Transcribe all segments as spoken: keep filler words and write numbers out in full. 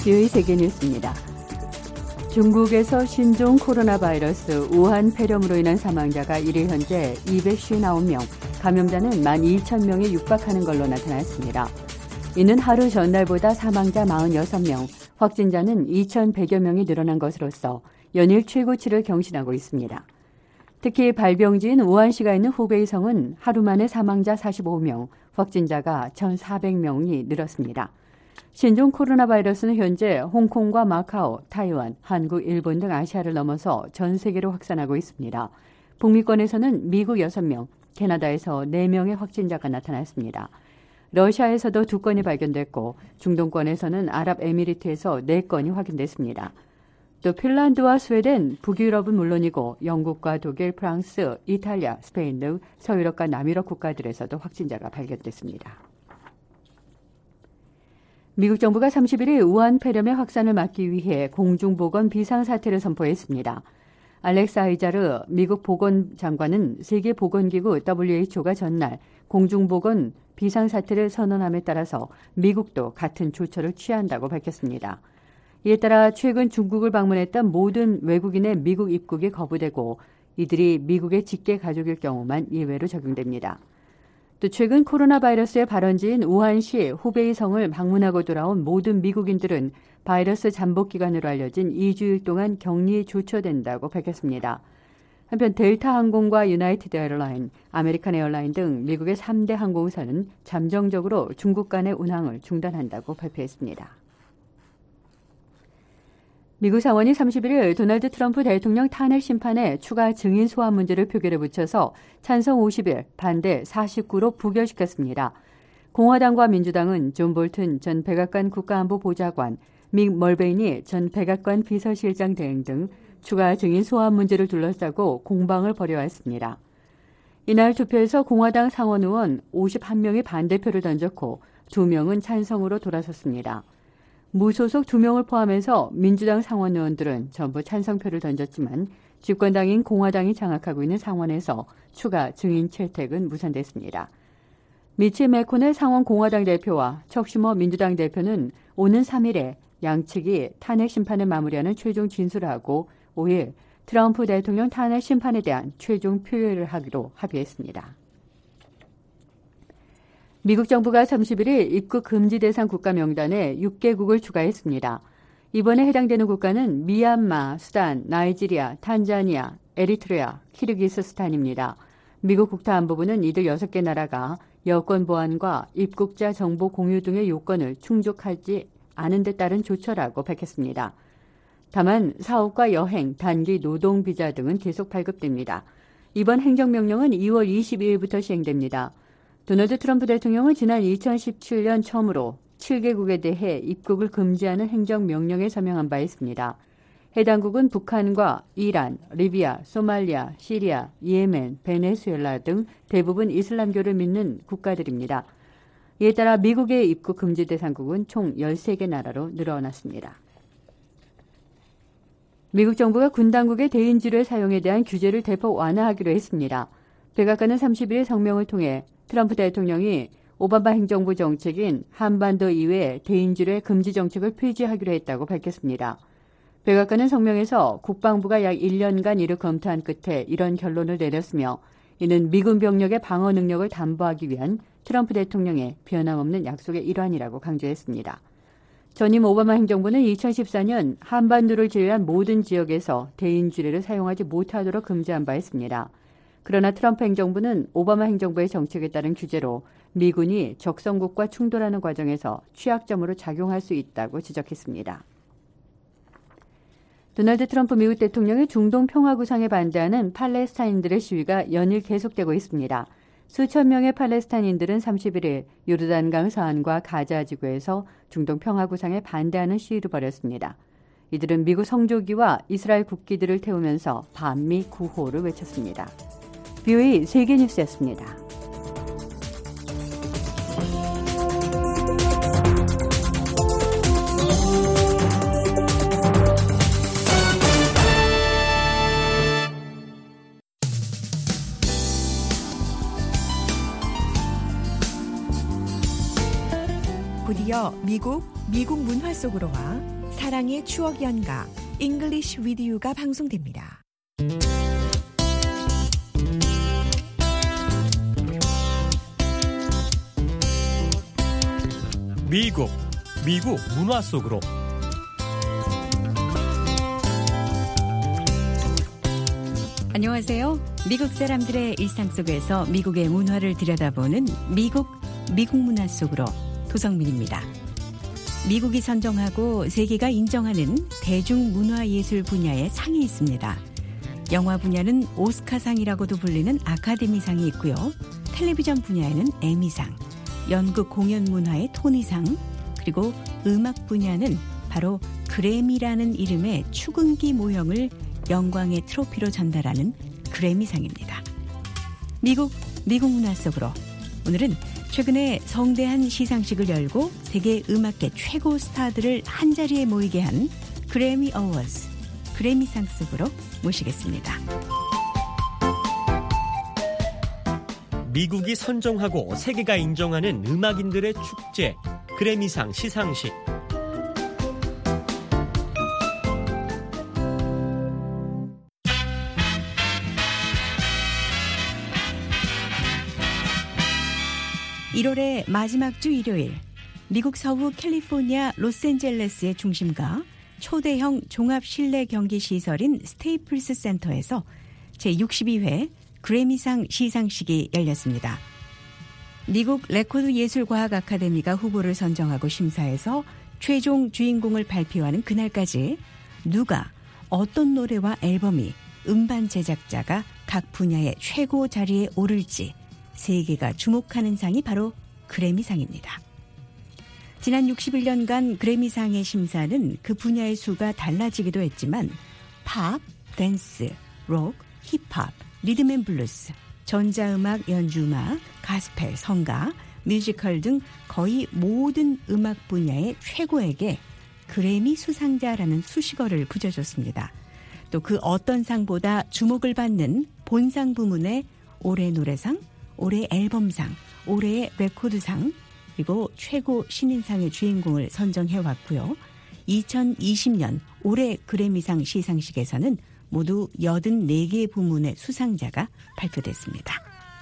비오이 세계뉴스입니다. 중국에서 신종 코로나 바이러스 우한 폐렴으로 인한 사망자가 일 일 현재 이백오십구 명, 감염자는 만 이천 명에 육박하는 걸로 나타났습니다. 이는 하루 전날보다 사망자 사십육 명, 확진자는 이천백여 명이 늘어난 것으로서 연일 최고치를 경신하고 있습니다. 특히 발병지인 우한시가 있는 후베이성은 하루 만에 사망자 사십오 명, 확진자가 천사백 명이 늘었습니다. 신종 코로나 바이러스는 현재 홍콩과 마카오, 타이완, 한국, 일본 등 아시아를 넘어서 전 세계로 확산하고 있습니다. 북미권에서는 미국 여섯 명, 캐나다에서 네 명의 확진자가 나타났습니다. 러시아에서도 두 건이 발견됐고 중동권에서는 아랍에미리트에서 네 건이 확인됐습니다. 또 핀란드와 스웨덴, 북유럽은 물론이고 영국과 독일, 프랑스, 이탈리아, 스페인 등 서유럽과 남유럽 국가들에서도 확진자가 발견됐습니다. 미국 정부가 삼십일 일 우한 폐렴의 확산을 막기 위해 공중보건 비상사태를 선포했습니다. 알렉스 아이자르 미국 보건장관은 세계보건기구 더블유에이치오가 전날 공중보건 비상사태를 선언함에 따라서 미국도 같은 조처를 취한다고 밝혔습니다. 이에 따라 최근 중국을 방문했던 모든 외국인의 미국 입국이 거부되고 이들이 미국의 직계 가족일 경우만 예외로 적용됩니다. 또 최근 코로나 바이러스의 발원지인 우한시 후베이성을 방문하고 돌아온 모든 미국인들은 바이러스 잠복 기간으로 알려진 이 주일 동안 격리 조처된다고 밝혔습니다. 한편 델타 항공과 유나이티드 에어라인, 아메리칸 에어라인 등 미국의 삼 대 항공사는 잠정적으로 중국 간의 운항을 중단한다고 발표했습니다. 미국 상원이 삼십일 일 도널드 트럼프 대통령 탄핵 심판에 추가 증인 소환 문제를 표결에 붙여서 찬성 오십 일, 반대 사십구로 부결시켰습니다. 공화당과 민주당은 존 볼튼 전 백악관 국가안보보좌관, 믹 멀베이니 전 백악관 비서실장 대행 등 추가 증인 소환 문제를 둘러싸고 공방을 벌여왔습니다. 이날 투표에서 공화당 상원 의원 오십일 명이 반대표를 던졌고 두 명은 찬성으로 돌아섰습니다. 무소속 두 명을 포함해서 민주당 상원 의원들은 전부 찬성표를 던졌지만 집권당인 공화당이 장악하고 있는 상원에서 추가 증인 채택은 무산됐습니다. 미치 매코넬 상원 공화당 대표와 척 슈머 민주당 대표는 오는 삼 일에 양측이 탄핵 심판을 마무리하는 최종 진술을 하고 오 일 트럼프 대통령 탄핵 심판에 대한 최종 표결을 하기로 합의했습니다. 미국 정부가 삼십일 일 입국 금지 대상 국가 명단에 육 개국을 추가했습니다. 이번에 해당되는 국가는 미얀마, 수단, 나이지리아, 탄자니아, 에리트레아, 키르기스스탄입니다. 미국 국토안보부는 이들 여섯 개 나라가 여권 보안과 입국자 정보 공유 등의 요건을 충족하지 않은 데 따른 조처라고 밝혔습니다. 다만 사업과 여행, 단기 노동 비자 등은 계속 발급됩니다. 이번 행정명령은 이월 이십이일부터 시행됩니다. 도널드 트럼프 대통령은 지난 이천십칠 년 처음으로 칠 개국에 대해 입국을 금지하는 행정명령에 서명한 바 있습니다. 해당국은 북한과 이란, 리비아, 소말리아, 시리아, 예멘, 베네수엘라 등 대부분 이슬람교를 믿는 국가들입니다. 이에 따라 미국의 입국 금지 대상국은 총 열세 개 나라로 늘어났습니다. 미국 정부가 군 당국의 대인지뢰 사용에 대한 규제를 대폭 완화하기로 했습니다. 백악관은 삼십일 일 성명을 통해 트럼프 대통령이 오바마 행정부 정책인 한반도 이외 대인지뢰 금지 정책을 폐지하기로 했다고 밝혔습니다. 백악관은 성명에서 국방부가 약 일 년간 이를 검토한 끝에 이런 결론을 내렸으며 이는 미군 병력의 방어 능력을 담보하기 위한 트럼프 대통령의 변함없는 약속의 일환이라고 강조했습니다. 전임 오바마 행정부는 이천십사 년 한반도를 제외한 모든 지역에서 대인지뢰를 사용하지 못하도록 금지한 바 있습니다. 그러나 트럼프 행정부는 오바마 행정부의 정책에 따른 규제로 미군이 적성국과 충돌하는 과정에서 취약점으로 작용할 수 있다고 지적했습니다. 도널드 트럼프 미국 대통령의 중동 평화 구상에 반대하는 팔레스타인들의 시위가 연일 계속되고 있습니다. 수천 명의 팔레스타인들은 삼십일 일 요르단강 서안과 가자 지구에서 중동 평화 구상에 반대하는 시위를 벌였습니다. 이들은 미국 성조기와 이스라엘 국기들을 태우면서 반미 구호를 외쳤습니다. 비오이 세계뉴스였습니다. 드디어 미국, 미국 문화 속으로 와 사랑의 추억 연가 잉글리시 위드 유가 방송됩니다. 미국, 미국 문화 속으로. 안녕하세요. 미국 사람들의 일상 속에서 미국의 문화를 들여다보는 미국, 미국 문화 속으로 도성민입니다. 미국이 선정하고 세계가 인정하는 대중문화예술 분야의 상이 있습니다. 영화 분야는 오스카상이라고도 불리는 아카데미상이 있고요. 텔레비전 분야에는 에미상, 연극 공연 문화의 토니상, 그리고 음악 분야는 바로 그래미라는 이름의 축음기 모형을 영광의 트로피로 전달하는 그래미상입니다. 미국, 미국 문화 속으로 오늘은 최근에 성대한 시상식을 열고 세계 음악계 최고 스타들을 한자리에 모이게 한 그래미 어워즈, 그래미상 속으로 모시겠습니다. 미국이 선정하고 세계가 인정하는 음악인들의 축제, 그래미상 시상식. 일월의 마지막 주 일요일, 미국 서부 캘리포니아 로스앤젤레스의 중심가 초대형 종합 실내 경기 시설인 스테이플스 센터에서 제육십이 회 그래미상 시상식이 열렸습니다. 미국 레코드 예술과학 아카데미가 후보를 선정하고 심사해서 최종 주인공을 발표하는 그날까지 누가 어떤 노래와 앨범이 음반 제작자가 각 분야의 최고 자리에 오를지 세계가 주목하는 상이 바로 그래미상입니다. 지난 육십일 년간 그래미상의 심사는 그 분야의 수가 달라지기도 했지만 팝, 댄스, 록, 힙합, 리듬앤블루스, 전자음악, 연주음악, 가스펠, 성가, 뮤지컬 등 거의 모든 음악 분야의 최고에게 그래미 수상자라는 수식어를 붙여줬습니다. 또 그 어떤 상보다 주목을 받는 본상 부문의 올해 노래상, 올해 앨범상, 올해의 레코드상, 그리고 최고 신인상의 주인공을 선정해왔고요. 이천이십 년 올해 그래미상 시상식에서는 모두 여든네 개 부문의 수상자가 발표됐습니다.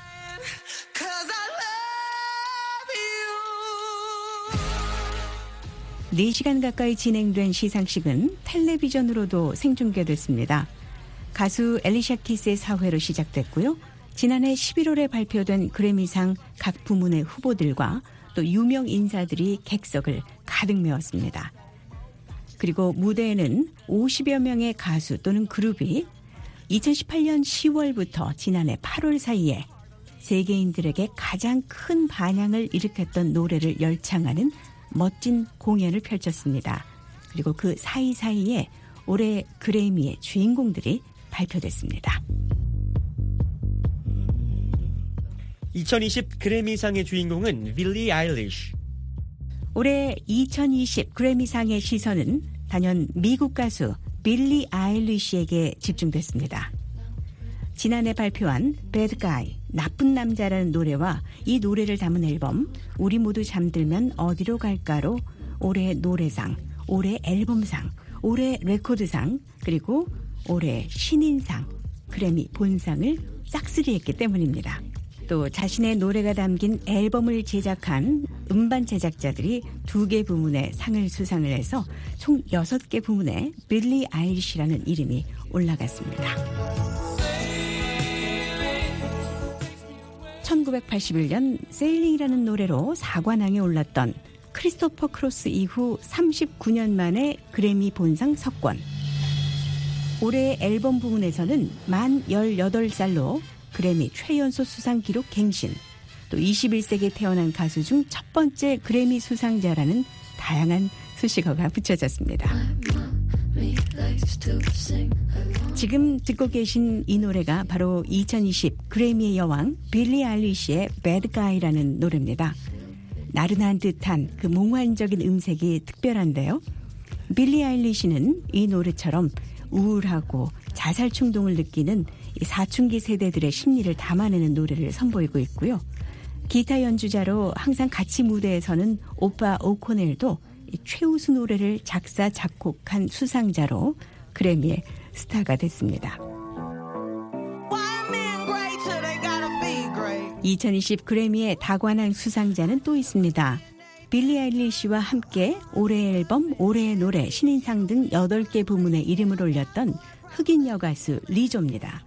네 시간 가까이 진행된 시상식은 텔레비전으로도 생중계됐습니다. 가수 엘리샤 키스의 사회로 시작됐고요. 지난해 십일월에 발표된 그래미상 각 부문의 후보들과 또 유명 인사들이 객석을 가득 메웠습니다. 그리고 무대에는 오십여 명의 가수 또는 그룹이 이천십팔 년 시월부터 지난해 팔월 사이에 세계인들에게 가장 큰 반향을 일으켰던 노래를 열창하는 멋진 공연을 펼쳤습니다. 그리고 그 사이사이에 올해 그래미의 주인공들이 발표됐습니다. 이천이십 그래미상의 주인공은 빌리 아일리시. 올해 이천이십 그래미상의 시선은 단연 미국 가수 빌리 아일리시에게 집중됐습니다. 지난해 발표한 Bad Guy, 나쁜 남자라는 노래와 이 노래를 담은 앨범 우리 모두 잠들면 어디로 갈까로 올해 노래상, 올해 앨범상, 올해 레코드상, 그리고 올해 신인상, 그래미 본상을 싹쓸이했기 때문입니다. 또 자신의 노래가 담긴 앨범을 제작한 음반 제작자들이 두 개 부문의 상을 수상을 해서 총 여섯 개 부문에 빌리 아일리시라는 이름이 올라갔습니다. 천구백팔십일 년 세일링이라는 노래로 사관왕에 올랐던 크리스토퍼 크로스 이후 삼십구 년 만에 그래미 본상 석권. 올해 앨범 부문에서는 만 열여덟 살로 그래미 최연소 수상 기록 갱신, 또 이십일 세기에 태어난 가수 중 첫 번째 그래미 수상자라는 다양한 수식어가 붙여졌습니다. 지금 듣고 계신 이 노래가 바로 이천이십 그래미의 여왕 빌리 아일리시의 Bad Guy라는 노래입니다. 나른한 듯한 그 몽환적인 음색이 특별한데요. 빌리 아일리시는 이 노래처럼 우울하고 자살 충동을 느끼는 사춘기 세대들의 심리를 담아내는 노래를 선보이고 있고요. 기타 연주자로 항상 같이 무대에 서는 오빠 오코넬도 이 최우수 노래를 작사 작곡한 수상자로 그래미의 스타가 됐습니다. 이천이십 그래미의 다관한 수상자는 또 있습니다. 빌리 아일리시와 함께 올해의 앨범, 올해의 노래, 신인상 등 여덟 개 부문에 이름을 올렸던 흑인 여가수 리조입니다.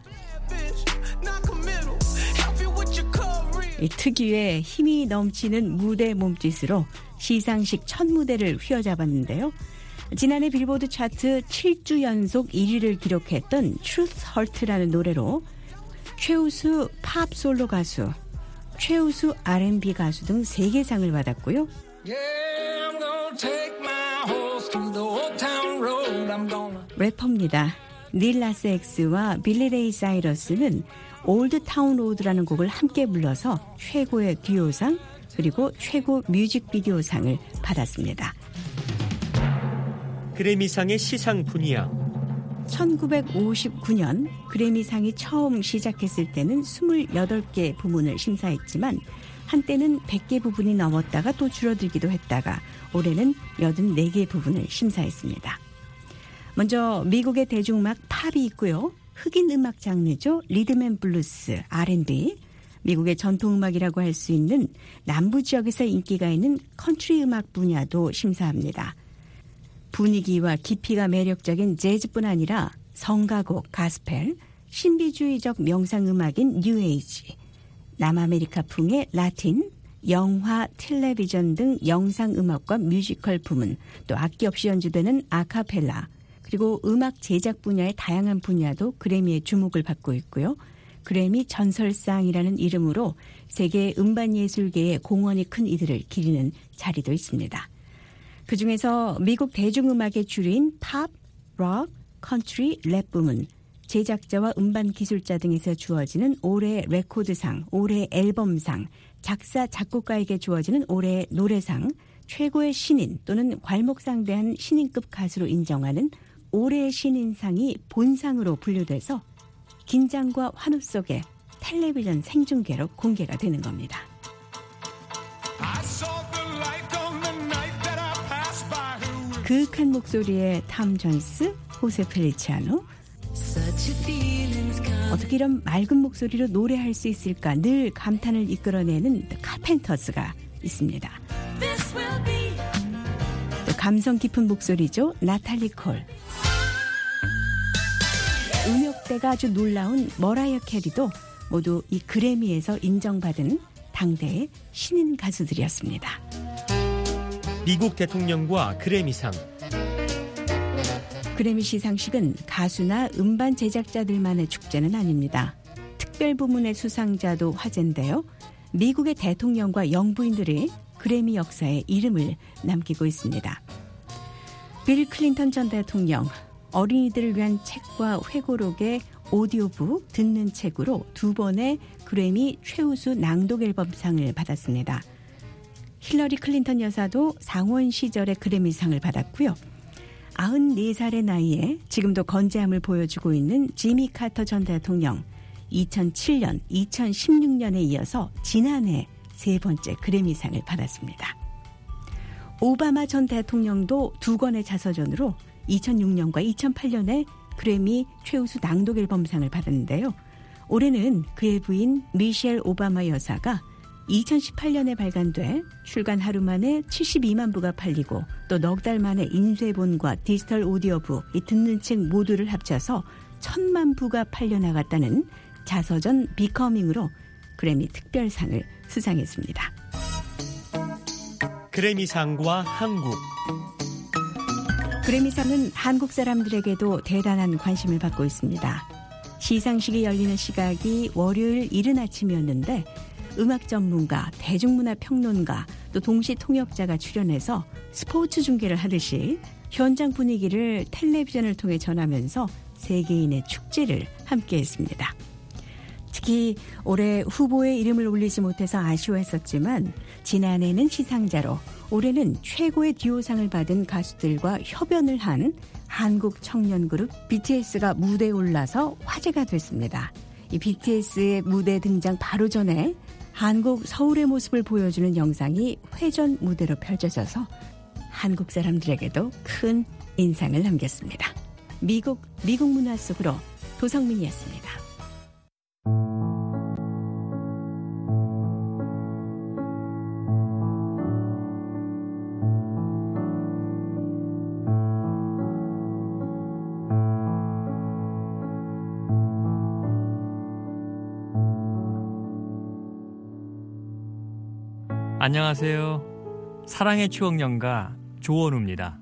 이 특유의 힘이 넘치는 무대 몸짓으로 시상식 첫 무대를 휘어잡았는데요. 지난해 빌보드 차트 칠 주 연속 일 위를 기록했던 Truth Hurt라는 노래로 최우수 팝 솔로 가수, 최우수 알앤비 가수 등 세 개 상을 받았고요. 래퍼입니다. 닐 나스 엑스와 빌리 레이 사이러스는 올드 타운 로드라는 곡을 함께 불러서 최고의 듀오상 그리고 최고 뮤직비디오상을 받았습니다. 그래미상의 시상 분야. 천구백오십구 년 그래미상이 처음 시작했을 때는 스물여덟 개 부문을 심사했지만 한때는 백 개 부분이 넘었다가 또 줄어들기도 했다가 올해는 여든네 개 부분을 심사했습니다. 먼저 미국의 대중음악 팝이 있고요. 흑인 음악 장르죠. 리듬앤블루스, 알앤비. 미국의 전통음악이라고 할 수 있는 남부 지역에서 인기가 있는 컨트리 음악 분야도 심사합니다. 분위기와 깊이가 매력적인 재즈뿐 아니라 성가곡, 가스펠, 신비주의적 명상음악인 뉴에이지, 남아메리카풍의 라틴, 영화, 텔레비전 등 영상음악과 뮤지컬 부문, 또 악기 없이 연주되는 아카펠라, 그리고 음악 제작 분야의 다양한 분야도 그래미의 주목을 받고 있고요. 그래미 전설상이라는 이름으로 세계 음반예술계의 공헌이 큰 이들을 기리는 자리도 있습니다. 그중에서 미국 대중음악의 주류인 팝, 록, 컨트리, 랩 부문, 제작자와 음반 기술자 등에서 주어지는 올해의 레코드상, 올해의 앨범상, 작사, 작곡가에게 주어지는 올해의 노래상, 최고의 신인 또는 괄목상대한 신인급 가수로 인정하는 올해의 신인상이 본상으로 분류돼서 긴장과 환호 속에 텔레비전 생중계로 공개가 되는 겁니다. 그윽한 목소리의 탐 존스, 호세 펠리치아노. 어떻게 이런 맑은 목소리로 노래할 수 있을까 늘 감탄을 이끌어내는 카펜터스가 있습니다. 또 감성 깊은 목소리죠. 나탈리 콜. 음역대가 아주 놀라운 머라이어 캐리도 모두 이 그래미에서 인정받은 당대의 신인 가수들이었습니다. 미국 대통령과 그래미상. 그래미 시상식은 가수나 음반 제작자들만의 축제는 아닙니다. 특별 부문의 수상자도 화제인데요. 미국의 대통령과 영부인들이 그래미 역사에 이름을 남기고 있습니다. 빌 클린턴 전 대통령, 어린이들을 위한 책과 회고록의 오디오북 듣는 책으로 두 번의 그래미 최우수 낭독 앨범상을 받았습니다. 힐러리 클린턴 여사도 상원 시절에 그래미상을 받았고요. 아흔네 살의 나이에 지금도 건재함을 보여주고 있는 지미 카터 전 대통령, 이천칠 년, 이천십육 년에 이어서 지난해 세 번째 그래미상을 받았습니다. 오바마 전 대통령도 두 건의 자서전으로 이천육 년과 이천팔 년에 그래미 최우수 낭독 앨범상을 받았는데요. 올해는 그의 부인 미셸 오바마 여사가 이천십팔 년에 발간돼 출간 하루 만에 칠십이만 부가 팔리고 또 넉 달 만에 인쇄본과 디지털 오디오북, 이 듣는 책 모두를 합쳐서 천만 부가 팔려나갔다는 자서전 비커밍으로 그래미 특별상을 수상했습니다. 그래미상과 한국. 그래미상은 한국 사람들에게도 대단한 관심을 받고 있습니다. 시상식이 열리는 시각이 월요일 이른 아침이었는데 음악 전문가, 대중문화 평론가, 또 동시 통역자가 출연해서 스포츠 중계를 하듯이 현장 분위기를 텔레비전을 통해 전하면서 세계인의 축제를 함께했습니다. 특히 올해 후보에 이름을 올리지 못해서 아쉬워했었지만 지난해는 시상자로 올해는 최고의 듀오상을 받은 가수들과 협연을 한 한국 청년 그룹 비티에스가 무대에 올라서 화제가 됐습니다. 이 비티에스의 무대 등장 바로 전에 한국 서울의 모습을 보여주는 영상이 회전 무대로 펼쳐져서 한국 사람들에게도 큰 인상을 남겼습니다. 미국, 미국 문화 속으로 도성민이었습니다. 안녕하세요. 사랑의 추억 연가 조원우입니다.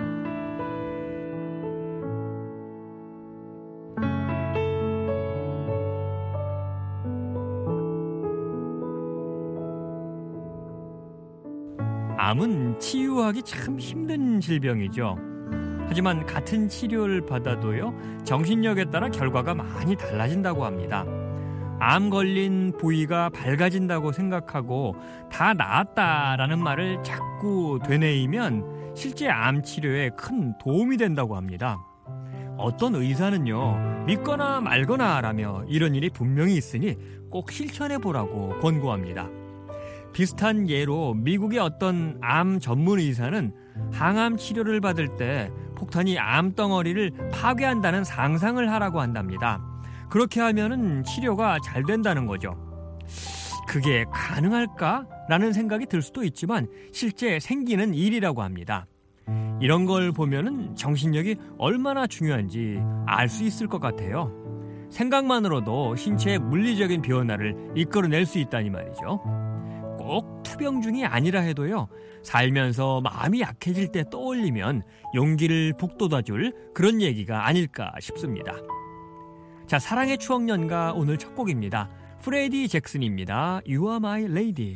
암은 치유하기 참 힘든 질병이죠. 하지만 같은 치료를 받아도요, 정신력에 따라 결과가 많이 달라진다고 합니다. 암 걸린 부위가 밝아진다고 생각하고 다 나았다라는 말을 자꾸 되뇌이면 실제 암 치료에 큰 도움이 된다고 합니다. 어떤 의사는요, 믿거나 말거나 라며 이런 일이 분명히 있으니 꼭 실천해 보라고 권고합니다. 비슷한 예로 미국의 어떤 암 전문 의사는 항암 치료를 받을 때 폭탄이 암덩어리를 파괴한다는 상상을 하라고 한답니다. 그렇게 하면은 치료가 잘 된다는 거죠. 그게 가능할까? 라는 생각이 들 수도 있지만 실제 생기는 일이라고 합니다. 이런 걸 보면은 정신력이 얼마나 중요한지 알 수 있을 것 같아요. 생각만으로도 신체의 물리적인 변화를 이끌어낼 수 있다니 말이죠. 꼭 투병중이 아니라 해도요, 살면서 마음이 약해질 때 떠올리면 용기를 북돋아줄 그런 얘기가 아닐까 싶습니다. 자, 사랑의 추억 연가 오늘 첫 곡입니다. 프레디 잭슨입니다. You are my lady.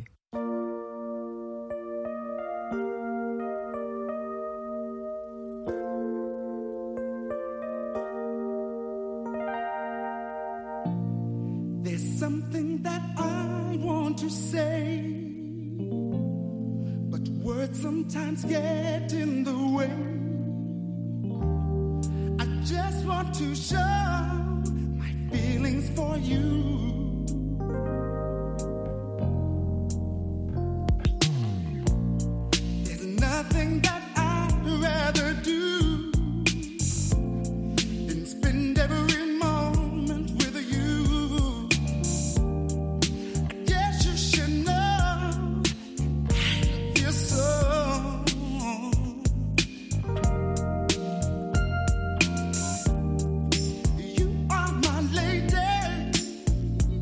There's something that I want to say, but words sometimes get in the way. I just want to show feelings for you. There's nothing that I'd rather do than spend every moment with you. I guess you should know I feel so. You are my lady.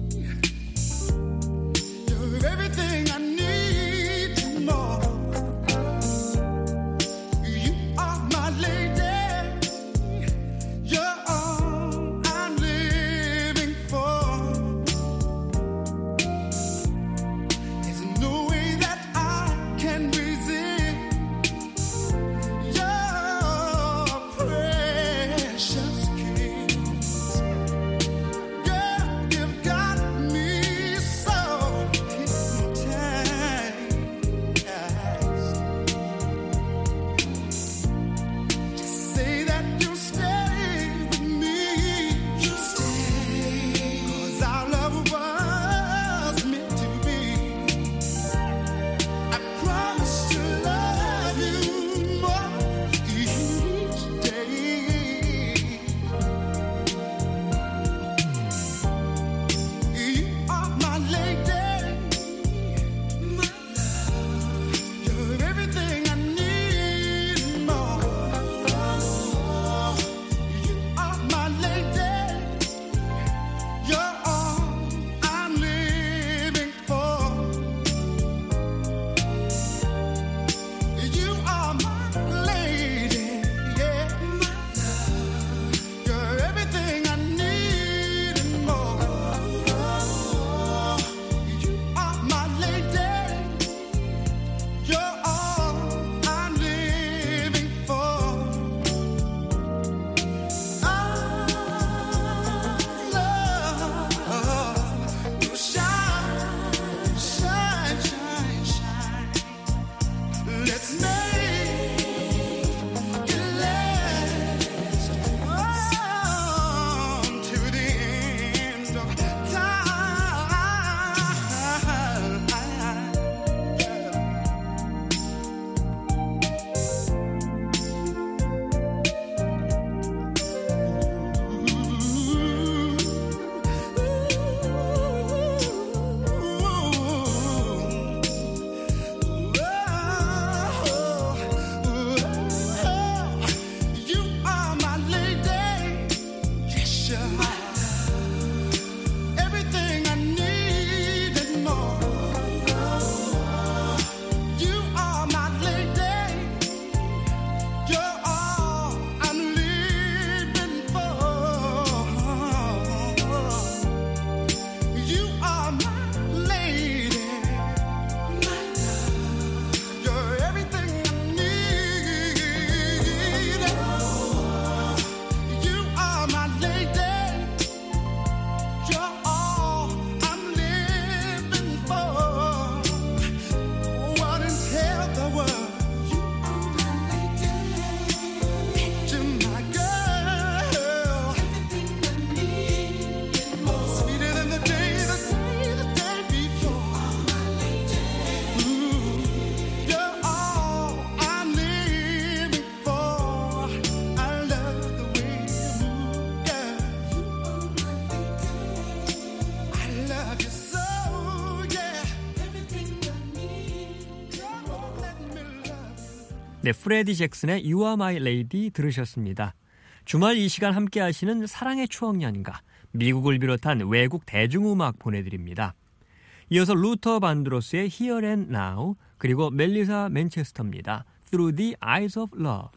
네, 프레디 잭슨의 You Are My Lady 들으셨습니다. 주말 이 시간 함께 하시는 사랑의 추억 연가, 미국을 비롯한 외국 대중음악 보내드립니다. 이어서 루터 반드로스의 Here and Now, 그리고 멜리사 맨체스터입니다. Through the Eyes of Love.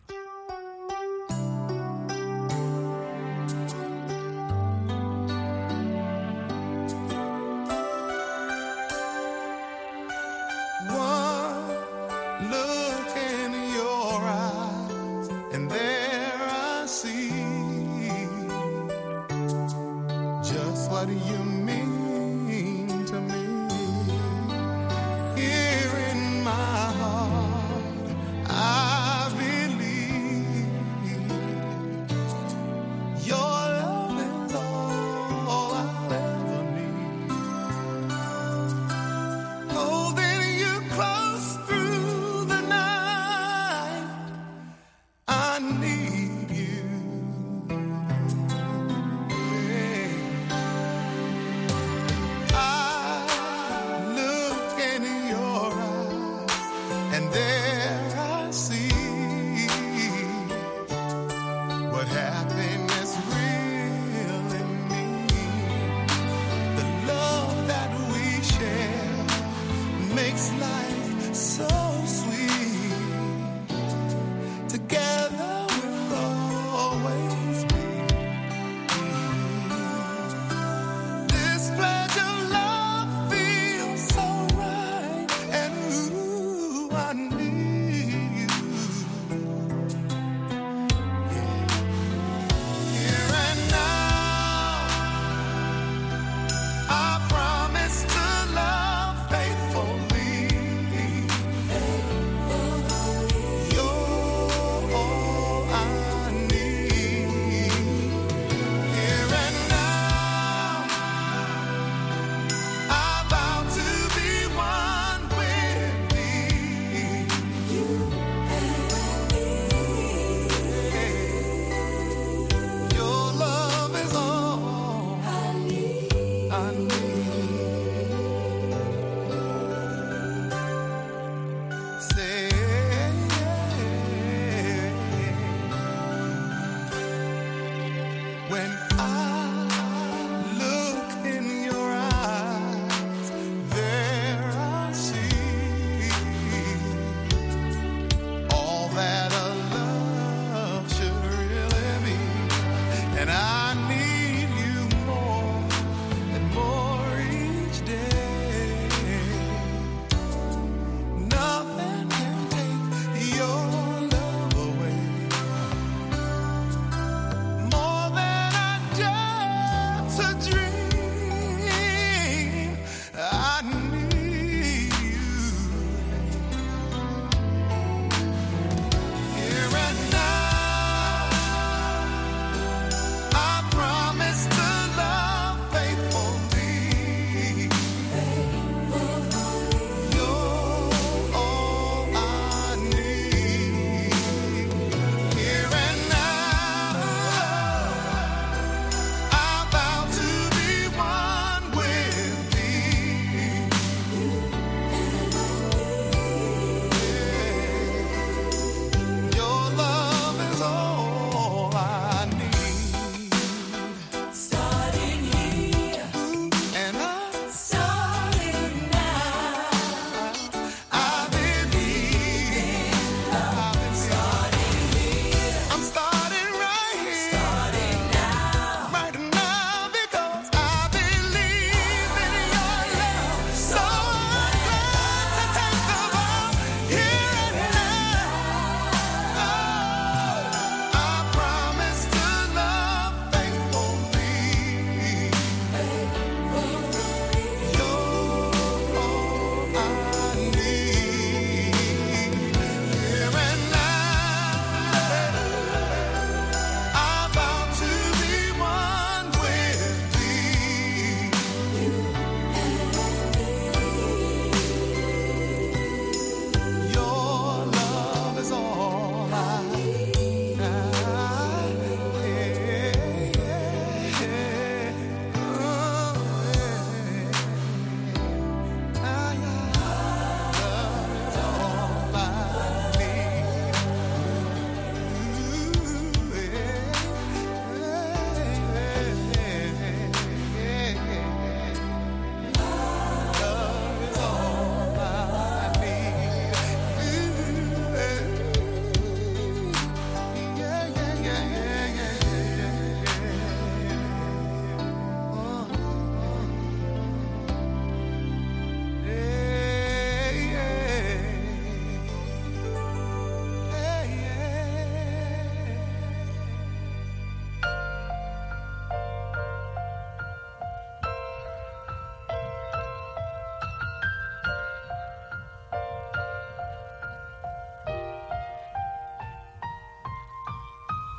What do you mean to me? Here in my heart, I believe your love is all I'll ever need. Holding you close through the night, I need you. Makes life so sweet. Together we'll always be. This pledge of love feels so right, and ooh, I need you. Yeah. Here and now, I promise to love faithfully.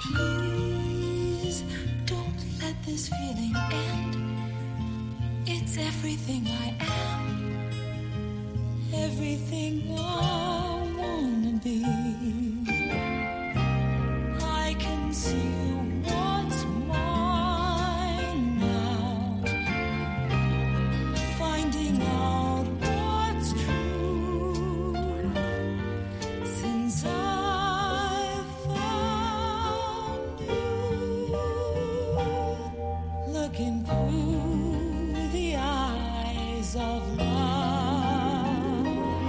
Please don't let this feeling end. It's everything I am, everything I wanna be. I can see what's mine now, finding out what's true since I found you. Looking through the eyes of love,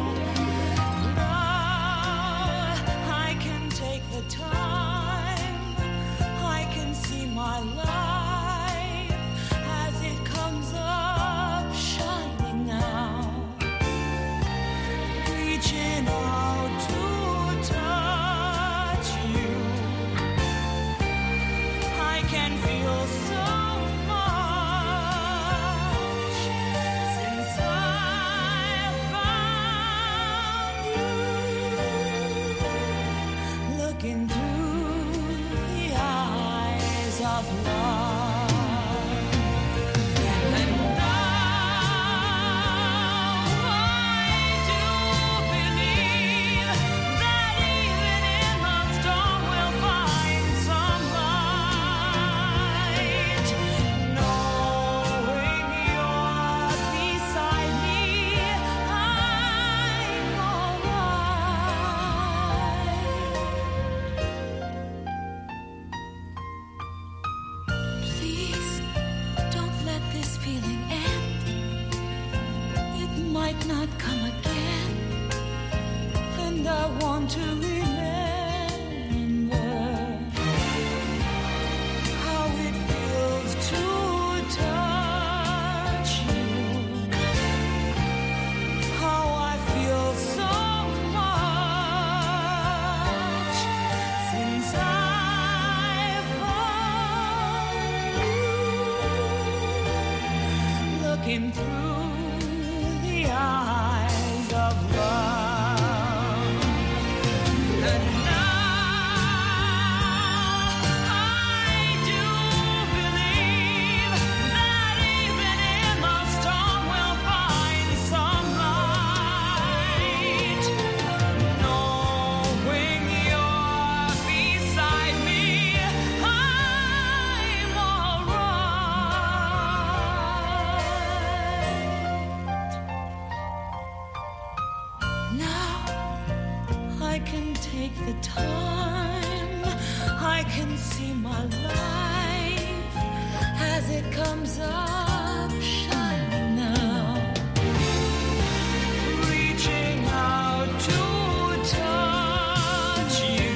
now I can take the time, I can see my life as it comes up shining now, reaching out to touch you. I can feel so much since I found you. Looking through the eyes of love, and now I do believe that even in the storm we'll find some light. Knowing you're beside me, I'm alright. Please don't let this feeling end. It might not come again, and I want to remember how it feels to touch you, how I feel so much since I found you. Looking through the eyes of love, and now I do believe that even in the storm we'll find some light. Knowing you're beside me, I'm alright. Now I can take the time, I can see my life as it comes up shining now, reaching out to touch you.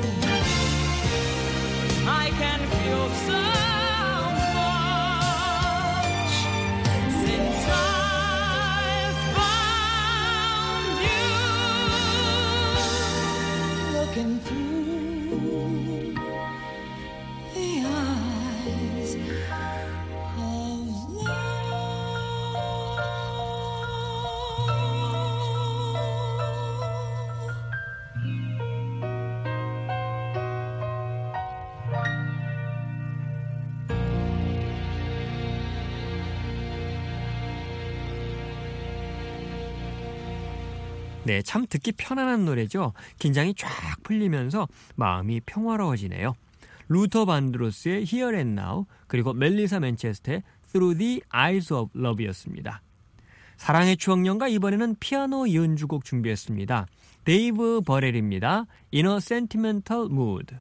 I can feel so much since I found you. Looking through the eyes of love. 네, 참 듣기 편안한 노래죠. 긴장이 쫙 풀리면서 마음이 평화로워지네요. 루터 반드로스의 Here and Now, 그리고 멜리사 맨체스터의 Through the Eyes of Love였습니다. 사랑의 추억연가, 이번에는 피아노 연주곡 준비했습니다. 데이브 버렐입니다. In a Sentimental Mood.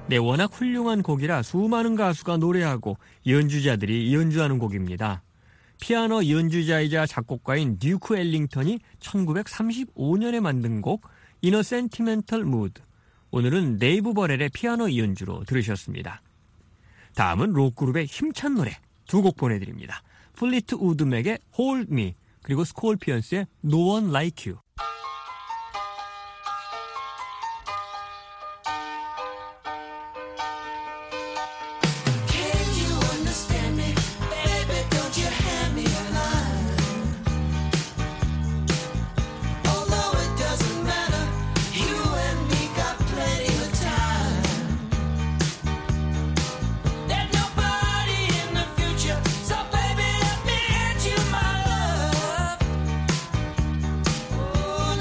네, 워낙 훌륭한 곡이라 수많은 가수가 노래하고 연주자들이 연주하는 곡입니다. 피아노 연주자이자 작곡가인 듀크 엘링턴이 천구백삼십오 년에 만든 곡 In a Sentimental Mood. 오늘은 데이브 버렐의 피아노 연주로 들으셨습니다. 다음은 록그룹의 힘찬 노래 두 곡 보내드립니다. 플리트 우드 맥의 Hold Me 그리고 스콜피언스의 No One Like You. Oh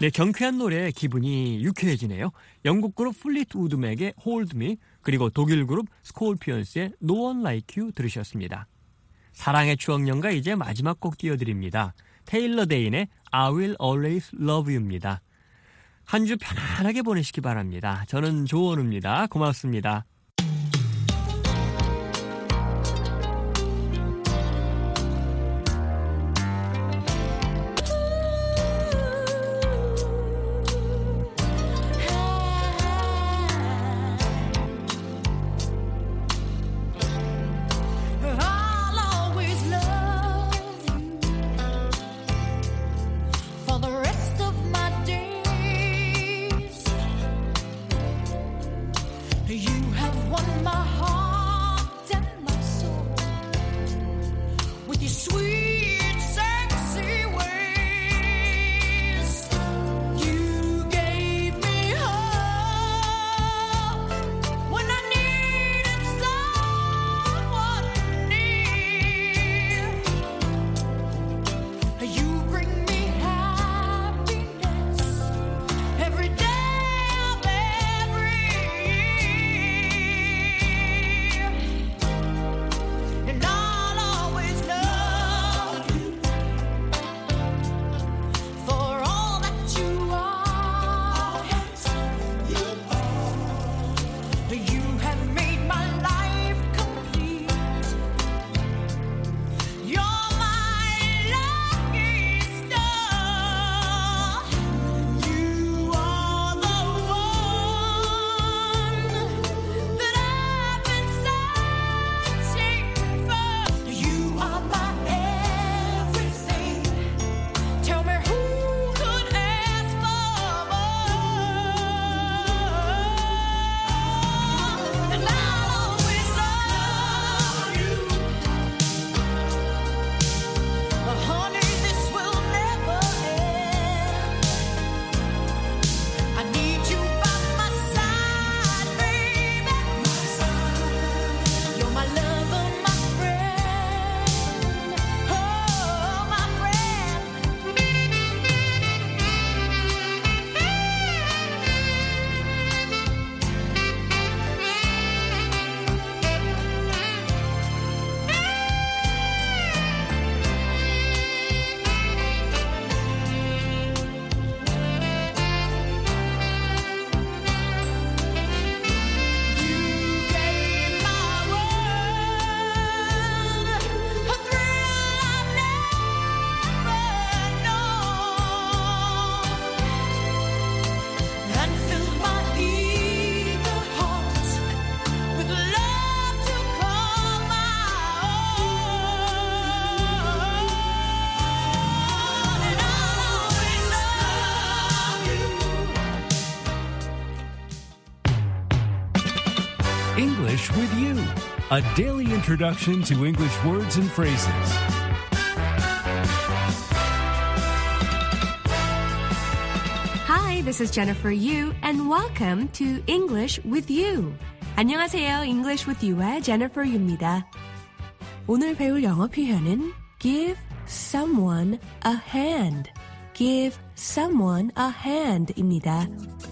네, 경쾌한 노래 기분이 유쾌해지네요. 영국 그룹 플리트우드 맥의 Hold Me, 그리고 독일 그룹 스콜피언스의 No One Like You 들으셨습니다. 사랑의 추억 연가 이제 마지막 곡 띄워드립니다. 테일러 데인의 I Will Always Love You입니다. 한 주 편안하게 보내시기 바랍니다. 저는 조원우입니다. 고맙습니다. I'll always love you for the rest of my days. You have won my heart and my soul with your sweet, sexy ways. You gave me hope when I needed someone near. You bring me happiness every day of every year. And I'll always love you for all that you are. You have made my life complete. You're my lucky star. You are the one that I've been searching for. You are my everything. Tell me who could ask for more? And I'll always love you. Honey, this will never end. I need you by my side, baby. You're my lover, my friend. Oh, my friend. You gave my world a thrill I've never known, and filled my eager heart with love to call my own. And I'll always love you. English with You, a daily introduction to English words and phrases. Hi, this is Jennifer Yu, and welcome to English with You. 안녕하세요, English with You의 Jennifer Yu입니다. 오늘 배울 영어 표현은 give someone a hand. give someone a hand입니다.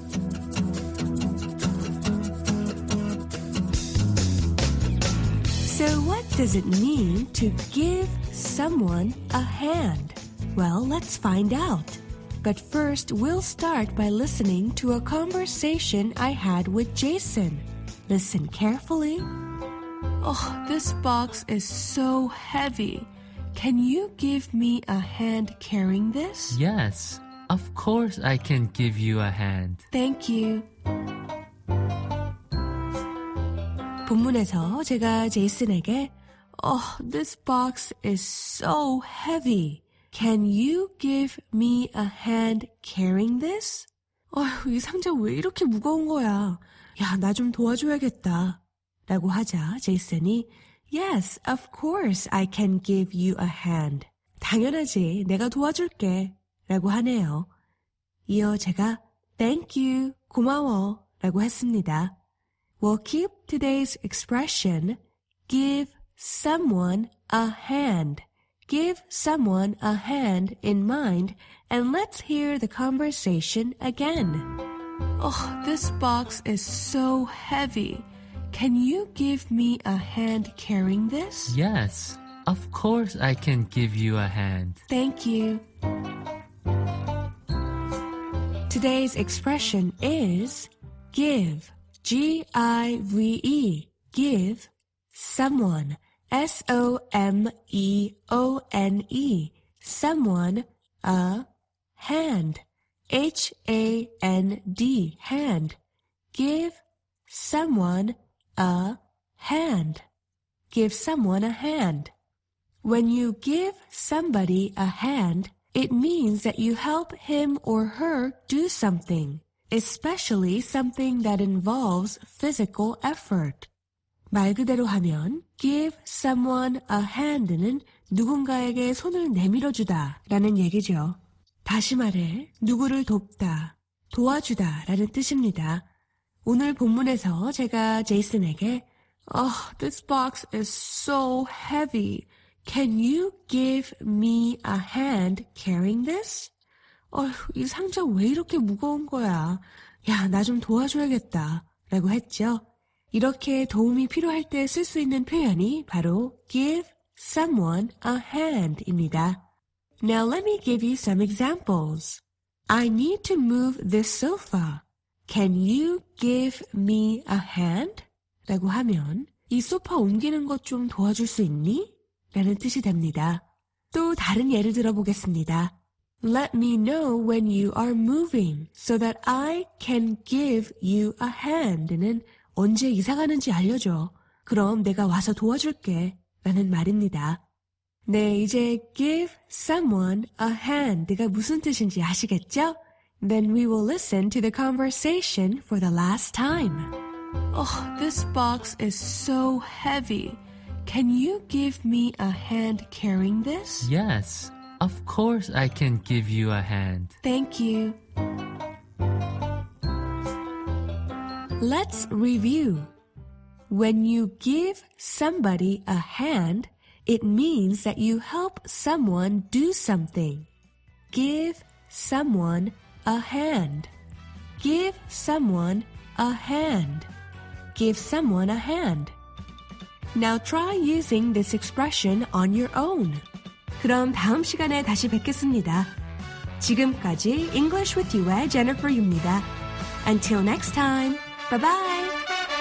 So what does it mean to give someone a hand? Well, let's find out. But first, we'll start by listening to a conversation I had with Jason. Listen carefully. Oh, this box is so heavy. Can you give me a hand carrying this? Yes, of course I can give you a hand. Thank you. 본문에서 제가 제이슨에게 Oh, this box is so heavy. Can you give me a hand carrying this? 어휴, 이 상자 왜 이렇게 무거운 거야? 야, 나 좀 도와줘야겠다. 라고 하자 제이슨이 Yes, of course I can give you a hand. 당연하지, 내가 도와줄게. 라고 하네요. 이어 제가 Thank you, 고마워. 라고 했습니다. We'll keep today's expression give someone a hand. give someone a hand in mind and let's hear the conversation again. Oh, this box is so heavy. Can you give me a hand carrying this? Yes, of course I can give you a hand. Thank you. Today's expression is give. G I V E. Give someone. S O M E O N E. Someone a hand. H A N D. Hand. Give someone a hand. Give someone a hand. When you give somebody a hand, it means that you help him or her do something, especially something that involves physical effort. 말 그대로 하면 give someone a hand는 누군가에게 손을 내밀어주다 라는 얘기죠. 다시 말해 누구를 돕다, 도와주다 라는 뜻입니다. 오늘 본문에서 제가 제이슨에게 Oh, this box is so heavy. Can you give me a hand carrying this? 어휴, 이 상자 왜 이렇게 무거운 거야? 야, 나 좀 도와줘야겠다. 라고 했죠. 이렇게 도움이 필요할 때 쓸 수 있는 표현이 바로 give someone a hand입니다. Now let me give you some examples. I need to move this sofa. Can you give me a hand? 라고 하면 이 소파 옮기는 것 좀 도와줄 수 있니? 라는 뜻이 됩니다. 또 다른 예를 들어보겠습니다. Let me know when you are moving so that I can give you a hand는 언제 이사 가는지 알려줘. 그럼 내가 와서 도와줄게. 라는 말입니다. 네, 이제 give someone a hand가 무슨 뜻인지 아시겠죠? Then we will listen to the conversation for the last time. Oh, this box is so heavy. Can you give me a hand carrying this? Yes, of course I can give you a hand. Thank you. Let's review. When you give somebody a hand, it means that you help someone do something. Give someone a hand. Give someone a hand. Give someone a hand. Now try using this expression on your own. 그럼 다음 시간에 다시 뵙겠습니다. 지금까지 English with You의 Jennifer입니다. Until next time. Bye bye.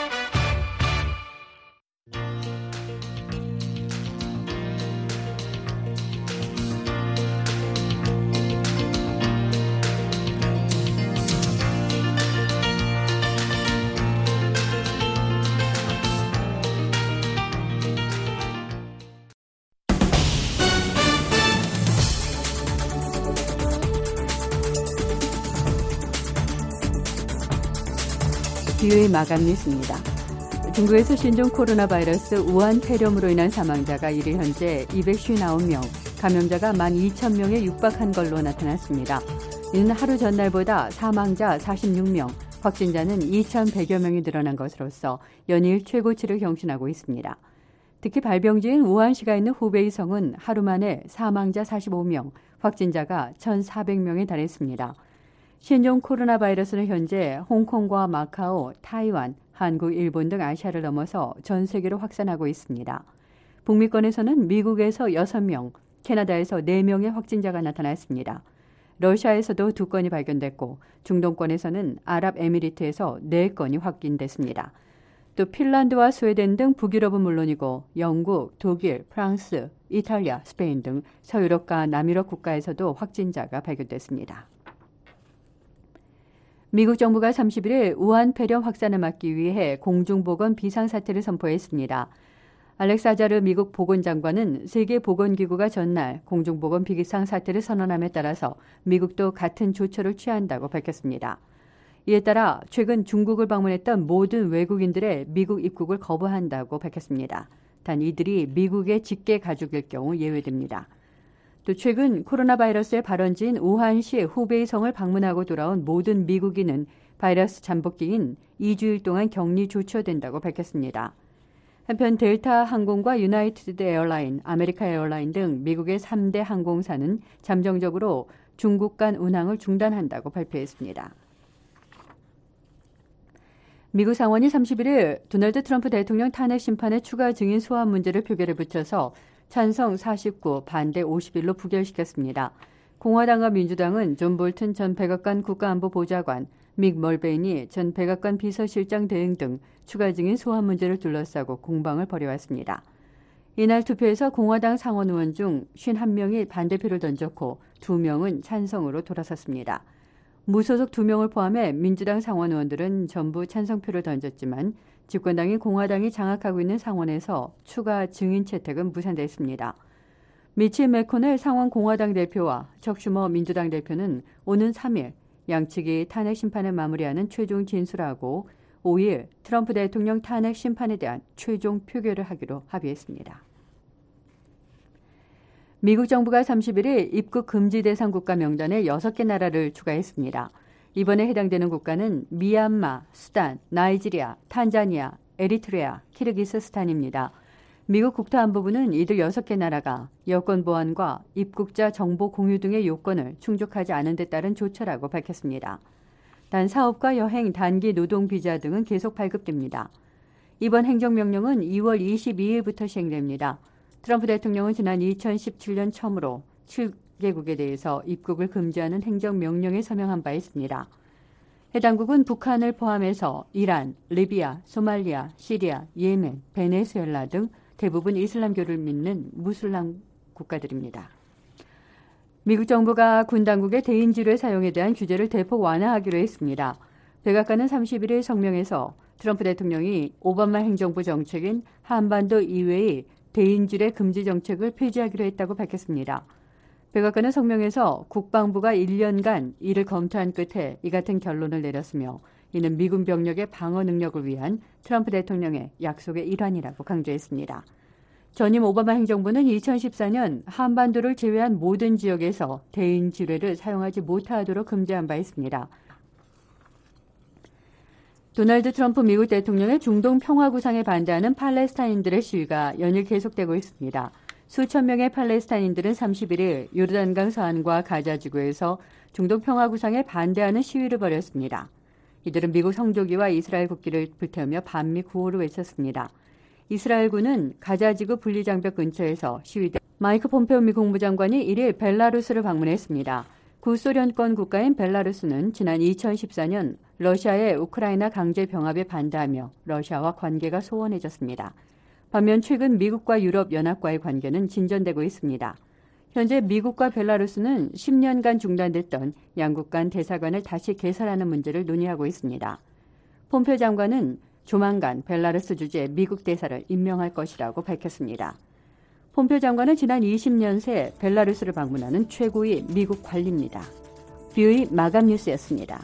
기회의 마감 뉴스입니다. 중국에서 신종 코로나 바이러스 우한 폐렴으로 인한 사망자가 일 일 현재 이백오십구 명, 감염자가 만 이천 명에 육박한 걸로 나타났습니다. 이는 하루 전날보다 사망자 사십육 명, 확진자는 이천백여 명이 늘어난 것으로서 연일 최고치를 경신하고 있습니다. 특히 발병지인 우한시가 있는 후베이성은 하루 만에 사망자 사십오 명, 확진자가 천사백 명에 달했습니다. 신종 코로나 바이러스는 현재 홍콩과 마카오, 타이완, 한국, 일본 등 아시아를 넘어서 전 세계로 확산하고 있습니다. 북미권에서는 미국에서 여섯 명, 캐나다에서 네 명의 확진자가 나타났습니다. 러시아에서도 두 건이 발견됐고 중동권에서는 아랍에미리트에서 네 건이 확인됐습니다. 또 핀란드와 스웨덴 등 북유럽은 물론이고 영국, 독일, 프랑스, 이탈리아, 스페인 등 서유럽과 남유럽 국가에서도 확진자가 발견됐습니다. 미국 정부가 삼십 일 우한 폐렴 확산을 막기 위해 공중보건 비상사태를 선포했습니다. 알렉스 아자르 미국 보건장관은 세계보건기구가 전날 공중보건 비상사태를 선언함에 따라서 미국도 같은 조처를 취한다고 밝혔습니다. 이에 따라 최근 중국을 방문했던 모든 외국인들의 미국 입국을 거부한다고 밝혔습니다. 단 이들이 미국의 직계 가족일 경우 예외됩니다. 또 최근 코로나 바이러스의 발원지인 우한시 후베이성을 방문하고 돌아온 모든 미국인은 바이러스 잠복기인 이 주일 동안 격리 조처된다고 밝혔습니다. 한편 델타 항공과 유나이티드 에어라인, 아메리카 에어라인 등 미국의 삼 대 항공사는 잠정적으로 중국 간 운항을 중단한다고 발표했습니다. 미국 상원이 삼십일 일 도널드 트럼프 대통령 탄핵 심판의 추가 증인 소환 문제를 표결에 붙여서 찬성 사십구, 반대 오십일로 부결시켰습니다. 공화당과 민주당은 존 볼튼 전 백악관 국가안보보좌관, 믹 멀베인이 전 백악관 비서실장 대행 등 추가 증인 소환 문제를 둘러싸고 공방을 벌여왔습니다. 이날 투표에서 공화당 상원 의원 중 오십일 명이 반대표를 던졌고 두 명은 찬성으로 돌아섰습니다. 무소속 두 명을 포함해 민주당 상원 의원들은 전부 찬성표를 던졌지만 집권당인 공화당이 장악하고 있는 상원에서 추가 증인 채택은 무산됐습니다. 미치 맥코넬 상원 공화당 대표와 척 슈머 민주당 대표는 오는 삼 일 양측이 탄핵 심판을 마무리하는 최종 진술하고 오 일 트럼프 대통령 탄핵 심판에 대한 최종 표결을 하기로 합의했습니다. 미국 정부가 삼십일 일 입국 금지 대상 국가 명단에 여섯 개 나라를 추가했습니다. 이번에 해당되는 국가는 미얀마, 수단, 나이지리아, 탄자니아, 에리트레아, 키르기스스탄입니다. 미국 국토안보부는 이들 여섯 개 나라가 여권 보완과 입국자 정보 공유 등의 요건을 충족하지 않은 데 따른 조처라고 밝혔습니다. 단 사업과 여행, 단기 노동 비자 등은 계속 발급됩니다. 이번 행정명령은 이월 이십이일부터 시행됩니다. 트럼프 대통령은 지난 이천십칠 년 처음으로 칠 개국에 대해서 입국을 금지하는 행정명령에 서명한 바 있습니다. 해당국은 북한을 포함해서 이란, 리비아, 소말리아, 시리아, 예멘, 베네수엘라 등 대부분 이슬람교를 믿는 무슬람 국가들입니다. 미국 정부가 군 당국의 대인 지뢰 사용에 대한 규제를 대폭 완화하기로 했습니다. 백악관은 삼십일 일 성명에서 트럼프 대통령이 오바마 행정부 정책인 한반도 이외의 대인 지뢰 금지 정책을 폐지하기로 했다고 밝혔습니다. 백악관은 성명에서 국방부가 일 년간 이를 검토한 끝에 이 같은 결론을 내렸으며 이는 미군 병력의 방어 능력을 위한 트럼프 대통령의 약속의 일환이라고 강조했습니다. 전임 오바마 행정부는 이천십사 년 한반도를 제외한 모든 지역에서 대인 지뢰를 사용하지 못하도록 금지한 바 있습니다. 도널드 트럼프 미국 대통령의 중동 평화 구상에 반대하는 팔레스타인들의 시위가 연일 계속되고 있습니다. 수천 명의 팔레스타인들은 삼십일 일 요르단강 서안과 가자 지구에서 중동 평화 구상에 반대하는 시위를 벌였습니다. 이들은 미국 성조기와 이스라엘 국기를 불태우며 반미 구호를 외쳤습니다. 이스라엘군은 가자 지구 분리장벽 근처에서 시위대 마이크 폼페오 미 국무장관이 일 일 벨라루스를 방문했습니다. 구소련권 국가인 벨라루스는 지난 이천십사 년 러시아의 우크라이나 강제 병합에 반대하며 러시아와 관계가 소원해졌습니다. 반면 최근 미국과 유럽연합과의 관계는 진전되고 있습니다. 현재 미국과 벨라루스는 십 년간 중단됐던 양국 간 대사관을 다시 개설하는 문제를 논의하고 있습니다. 폼페오 장관은 조만간 벨라루스 주재 미국 대사를 임명할 것이라고 밝혔습니다. 폼페오 장관은 지난 이십 년 새 벨라루스를 방문하는 최고위 미국 관리입니다. 뷰의 마감 뉴스였습니다.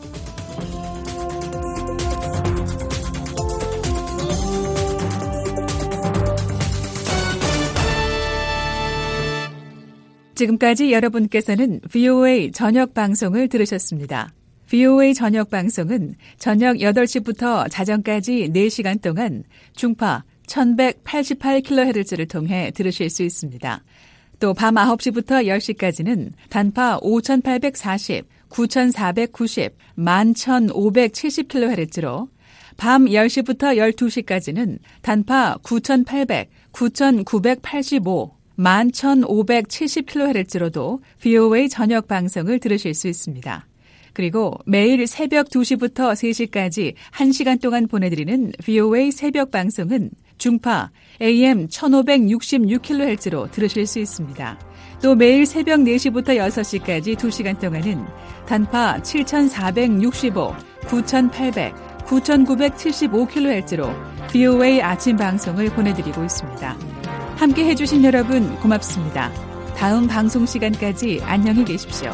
지금까지 여러분께서는 브이오에이 저녁 방송을 들으셨습니다. 브이오에이 저녁 방송은 저녁 여덟 시부터 자정까지 네 시간 동안 중파 천백팔십팔 킬로헤르츠를 통해 들으실 수 있습니다. 또 밤 아홉 시부터 열 시까지는 단파 오천팔백사십, 구천사백구십, 만 천오백칠십 킬로헤르츠로 밤 열 시부터 열두 시까지는 단파 구천팔백, 구천구백팔십오, 만 천오백칠십 킬로헤르츠로도 브이오에이 저녁 방송을 들으실 수 있습니다. 그리고 매일 새벽 두 시부터 세 시까지 한 시간 동안 보내드리는 브이오에이 새벽 방송은 중파 에이엠 천오백육십육 킬로헤르츠로 들으실 수 있습니다. 또 매일 새벽 네 시부터 여섯 시까지 두 시간 동안은 단파 칠천사백육십오, 구천팔백, 구천구백칠십오 킬로헤르츠로 브이오에이 아침 방송을 보내드리고 있습니다. 함께 해주신 여러분 고맙습니다. 다음 방송 시간까지 안녕히 계십시오.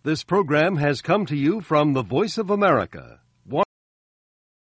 This program has come to you from the Voice of America,